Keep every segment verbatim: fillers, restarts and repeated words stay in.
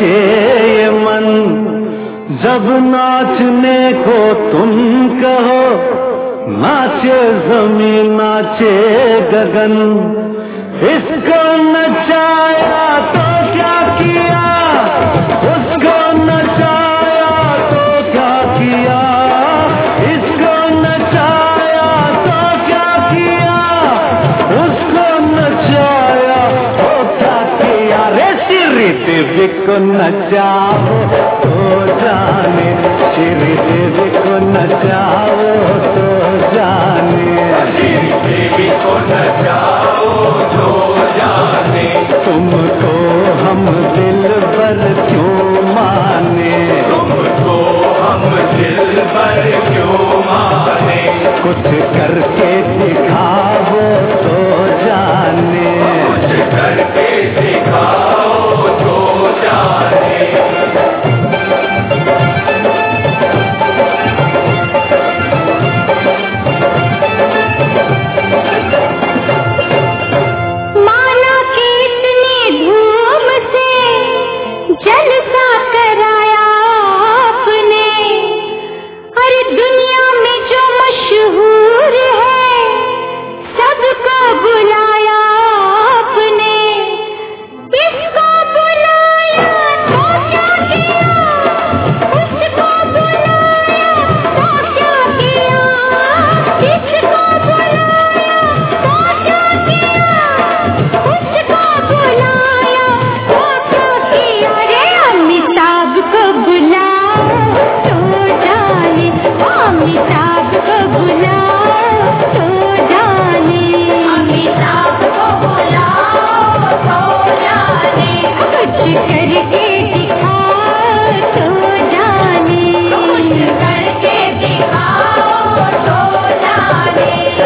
नाचे ये मन, जब नाचने को तुम कहो, नाचे जमीन नाचे गगन। इसको नचाया तो क्या किया, उसको नचाया तो क्या किया, इसको नचाया तो क्या किया, उसको नचाया तो क्या किया। रे श्री देवी को नचाओ तो जाने, श्री देवी को नचाओ तो जाने, श्री देवी को नचाओ तो जाने। तुमको हम दिल भर क्यों माने, तुमको हम दिल भर क्यों माने। कुछ करके दिखाओ तो जाने, कुछ करके दिखाओ तो जाने। जलसा कराया आपने, अरे दुनिया में जो मशहूर है सबको बुलाया आपने। इसको बुलाया तो क्या किया, उसको बुलाया तो क्या किया, इसको बुलाया तो क्या किया, उसको बुलाया तो क्या किया। अमिताभ को बुलाओ तो जाने, अमिताभ को बुलाओ तो जाने, अमिताभ को बुलाओ तो जाने। कुछ करके दिखाओ तो जाने, कुछ करके दिखाओ तो जाने।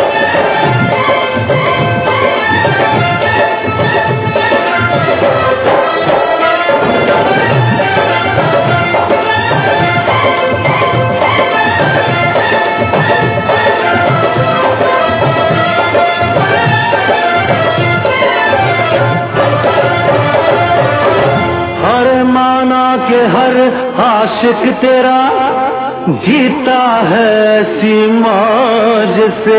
के हर आशिक तेरा जीता है ऐसी मौज से,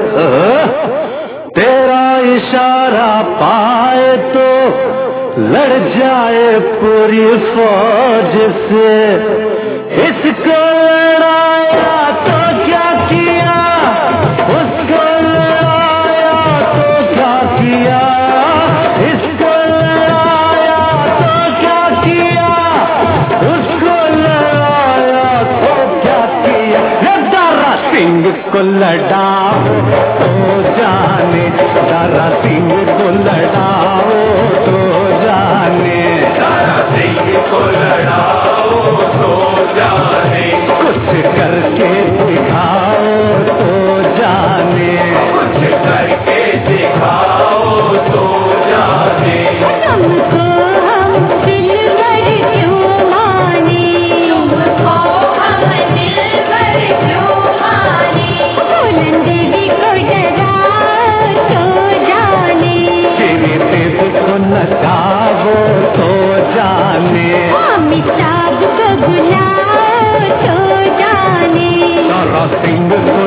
तेरा इशारा पाए तो लड़ जाए पूरी फौज से। इसको लड़ाया तो क्या किया, उसको लड़ाया तो क्या किया, इसको लड़ाया तो क्या किया, उसको लड़ाया तो क्या किया। दारा सिंह को लड़ाओ तो जाने, दारा सिंह को लड़ाओ तो जाने, दारा सिंह को लड़ाओ तो जाने। कुछ करके दिखाओ तो जाने, कुछ करके दिखाओ तो जाने। तुमको हम दिल भर क्यों माने, तुमको हम दिल भर क्यों माने। बुलंद देवी को डराओ तो जाने, श्री देवी को नचाओ तो जाने, अमिताभ को बुलाओ तो जाने, दारा सिंह को